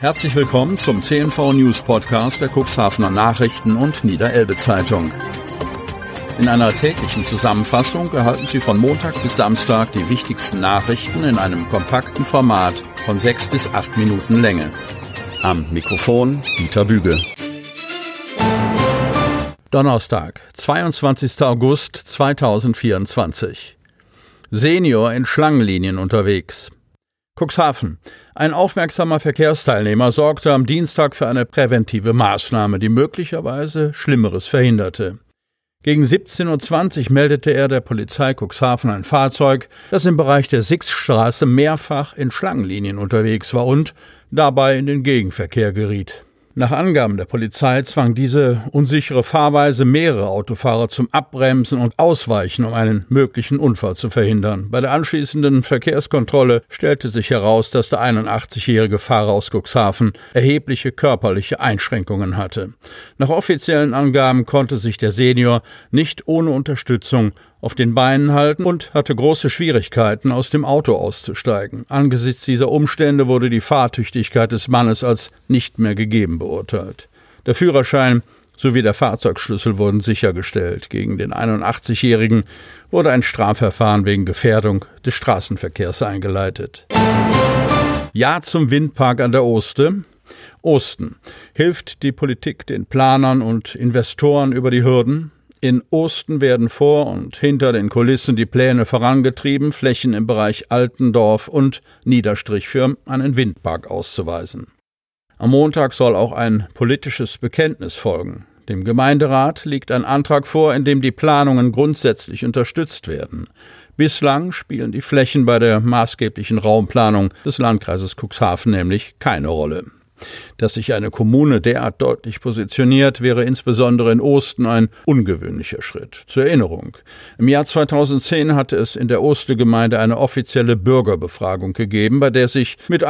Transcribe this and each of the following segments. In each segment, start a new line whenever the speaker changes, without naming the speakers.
Herzlich willkommen zum CNV News Podcast der Cuxhavener Nachrichten und Niederelbe Zeitung. In einer täglichen Zusammenfassung erhalten Sie von Montag bis Samstag die wichtigsten Nachrichten in einem kompakten Format von 6 bis 8 Minuten Länge. Am Mikrofon Dieter Büge. Donnerstag, 22. August 2024. Senior in Schlangenlinien unterwegs. Cuxhaven. Ein aufmerksamer Verkehrsteilnehmer sorgte am Dienstag für eine präventive Maßnahme, die möglicherweise Schlimmeres verhinderte. Gegen 17:20 Uhr meldete er der Polizei Cuxhaven ein Fahrzeug, das im Bereich der Sixstraße mehrfach in Schlangenlinien unterwegs war und dabei in den Gegenverkehr geriet. Nach Angaben der Polizei zwang diese unsichere Fahrweise mehrere Autofahrer zum Abbremsen und Ausweichen, um einen möglichen Unfall zu verhindern. Bei der anschließenden Verkehrskontrolle stellte sich heraus, dass der 81-jährige Fahrer aus Cuxhaven erhebliche körperliche Einschränkungen hatte. Nach offiziellen Angaben konnte sich der Senior nicht ohne Unterstützung auf den Beinen halten und hatte große Schwierigkeiten, aus dem Auto auszusteigen. Angesichts dieser Umstände wurde die Fahrtüchtigkeit des Mannes als nicht mehr gegeben beurteilt. Der Führerschein sowie der Fahrzeugschlüssel wurden sichergestellt. Gegen den 81-Jährigen wurde ein Strafverfahren wegen Gefährdung des Straßenverkehrs eingeleitet. Ja zum Windpark an der Oste. Osten. Hilft die Politik den Planern und Investoren über die Hürden? In Osten werden vor und hinter den Kulissen die Pläne vorangetrieben, Flächen im Bereich Altendorf und Niederstrich für einen Windpark auszuweisen. Am Montag soll auch ein politisches Bekenntnis folgen. Dem Gemeinderat liegt ein Antrag vor, in dem die Planungen grundsätzlich unterstützt werden. Bislang spielen die Flächen bei der maßgeblichen Raumplanung des Landkreises Cuxhaven nämlich keine Rolle. Dass sich eine Kommune derart deutlich positioniert, wäre insbesondere in Osten ein ungewöhnlicher Schritt. Zur Erinnerung: Im Jahr 2010 hatte es in der Oste-Gemeinde eine offizielle Bürgerbefragung gegeben, bei der sich mit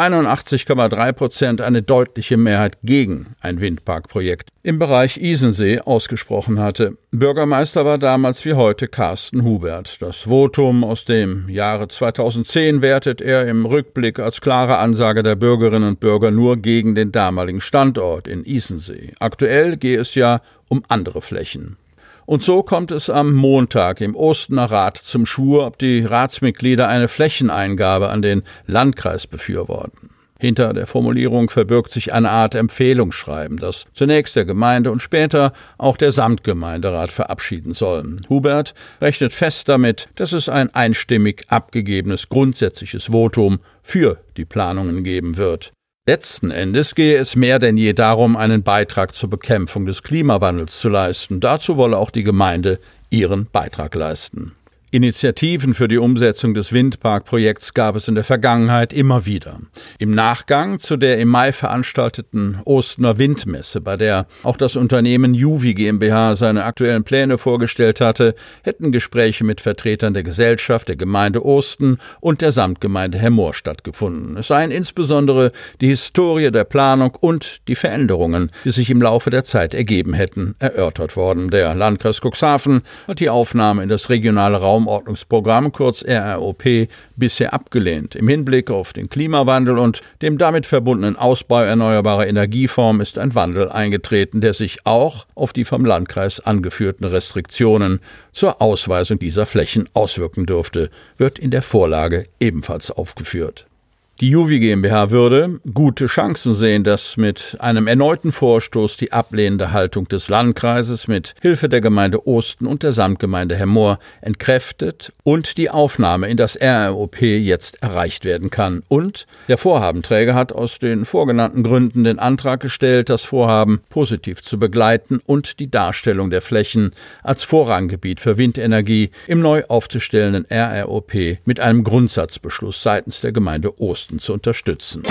81,3% eine deutliche Mehrheit gegen ein Windparkprojekt im Bereich Isensee ausgesprochen hatte. Bürgermeister war damals wie heute Carsten Hubert. Das Votum aus dem Jahre 2010 wertet er im Rückblick als klare Ansage der Bürgerinnen und Bürger nur gegen den damaligen Standort in Isensee. Aktuell gehe es ja um andere Flächen. Und so kommt es am Montag im Ostener Rat zum Schwur, ob die Ratsmitglieder eine Flächeneingabe an den Landkreis befürworten. Hinter der Formulierung verbirgt sich eine Art Empfehlungsschreiben, das zunächst der Gemeinde und später auch der Samtgemeinderat verabschieden soll. Hubert rechnet fest damit, dass es ein einstimmig abgegebenes grundsätzliches Votum für die Planungen geben wird. Letzten Endes gehe es mehr denn je darum, einen Beitrag zur Bekämpfung des Klimawandels zu leisten. Dazu wolle auch die Gemeinde ihren Beitrag leisten. Initiativen für die Umsetzung des Windparkprojekts gab es in der Vergangenheit immer wieder. Im Nachgang zu der im Mai veranstalteten Ostener Windmesse, bei der auch das Unternehmen Juvi GmbH seine aktuellen Pläne vorgestellt hatte, hätten Gespräche mit Vertretern der Gesellschaft, der Gemeinde Osten und der Samtgemeinde Hemmoor stattgefunden. Es seien insbesondere die Historie der Planung und die Veränderungen, die sich im Laufe der Zeit ergeben hätten, erörtert worden. Der Landkreis Cuxhaven hat die Aufnahme in das regionale Raumordnungsprogramm, kurz RROP, bisher abgelehnt. Im Hinblick auf den Klimawandel und dem damit verbundenen Ausbau erneuerbarer Energieformen ist ein Wandel eingetreten, der sich auch auf die vom Landkreis angeführten Restriktionen zur Ausweisung dieser Flächen auswirken dürfte, wird in der Vorlage ebenfalls aufgeführt. Die Juvi GmbH würde gute Chancen sehen, dass mit einem erneuten Vorstoß die ablehnende Haltung des Landkreises mit Hilfe der Gemeinde Osten und der Samtgemeinde Hemmoor entkräftet und die Aufnahme in das RROP jetzt erreicht werden kann. Und der Vorhabenträger hat aus den vorgenannten Gründen den Antrag gestellt, das Vorhaben positiv zu begleiten und die Darstellung der Flächen als Vorranggebiet für Windenergie im neu aufzustellenden RROP mit einem Grundsatzbeschluss seitens der Gemeinde Osten zu unterstützen.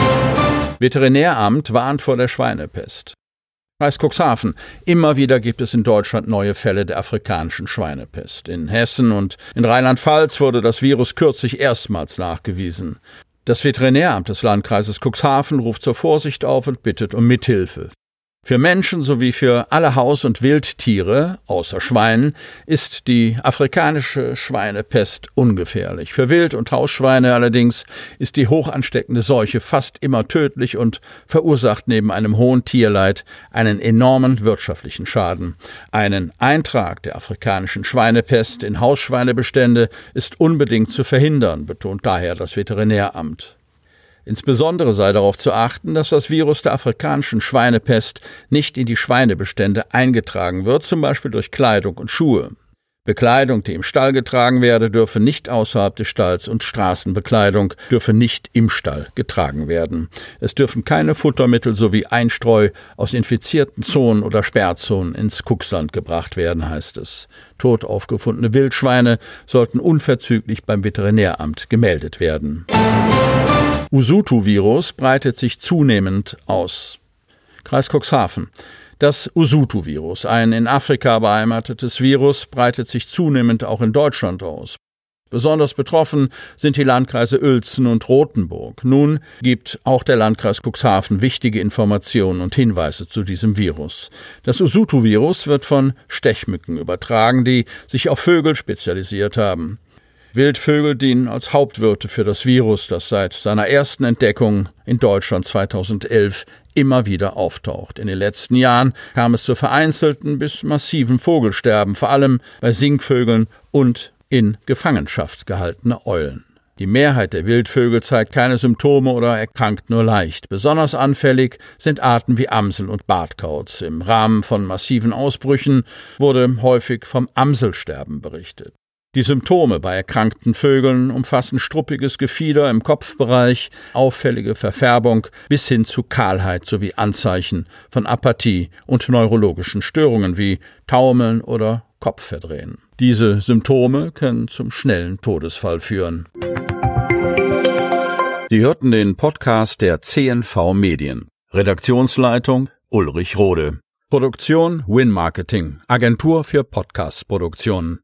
Veterinäramt warnt vor der Schweinepest. Kreis Cuxhaven. Immer wieder gibt es in Deutschland neue Fälle der afrikanischen Schweinepest. In Hessen und in Rheinland-Pfalz wurde das Virus kürzlich erstmals nachgewiesen. Das Veterinäramt des Landkreises Cuxhaven ruft zur Vorsicht auf und bittet um Mithilfe. Für Menschen sowie für alle Haus- und Wildtiere, außer Schweinen, ist die afrikanische Schweinepest ungefährlich. Für Wild- und Hausschweine allerdings ist die hoch ansteckende Seuche fast immer tödlich und verursacht neben einem hohen Tierleid einen enormen wirtschaftlichen Schaden. Einen Eintrag der afrikanischen Schweinepest in Hausschweinebestände ist unbedingt zu verhindern, betont daher das Veterinäramt. Insbesondere sei darauf zu achten, dass das Virus der afrikanischen Schweinepest nicht in die Schweinebestände eingetragen wird, zum Beispiel durch Kleidung und Schuhe. Bekleidung, die im Stall getragen werde, dürfe nicht außerhalb des Stalls und Straßenbekleidung dürfe nicht im Stall getragen werden. Es dürfen keine Futtermittel sowie Einstreu aus infizierten Zonen oder Sperrzonen ins Kuxland gebracht werden, heißt es. Tot aufgefundene Wildschweine sollten unverzüglich beim Veterinäramt gemeldet werden. Usutu-Virus breitet sich zunehmend aus. Kreis Cuxhaven. Das Usutu-Virus, ein in Afrika beheimatetes Virus, breitet sich zunehmend auch in Deutschland aus. Besonders betroffen sind die Landkreise Uelzen und Rothenburg. Nun gibt auch der Landkreis Cuxhaven wichtige Informationen und Hinweise zu diesem Virus. Das Usutu-Virus wird von Stechmücken übertragen, die sich auf Vögel spezialisiert haben. Wildvögel dienen als Hauptwirte für das Virus, das seit seiner ersten Entdeckung in Deutschland 2011 immer wieder auftaucht. In den letzten Jahren kam es zu vereinzelten bis massiven Vogelsterben, vor allem bei Singvögeln und in Gefangenschaft gehaltene Eulen. Die Mehrheit der Wildvögel zeigt keine Symptome oder erkrankt nur leicht. Besonders anfällig sind Arten wie Amsel und Bartkauz. Im Rahmen von massiven Ausbrüchen wurde häufig vom Amselsterben berichtet. Die Symptome bei erkrankten Vögeln umfassen struppiges Gefieder im Kopfbereich, auffällige Verfärbung bis hin zu Kahlheit sowie Anzeichen von Apathie und neurologischen Störungen wie Taumeln oder Kopfverdrehen. Diese Symptome können zum schnellen Todesfall führen. Sie hörten den Podcast der CNV Medien. Redaktionsleitung Ulrich Rode. Produktion Win Marketing, Agentur für Podcast-Produktionen.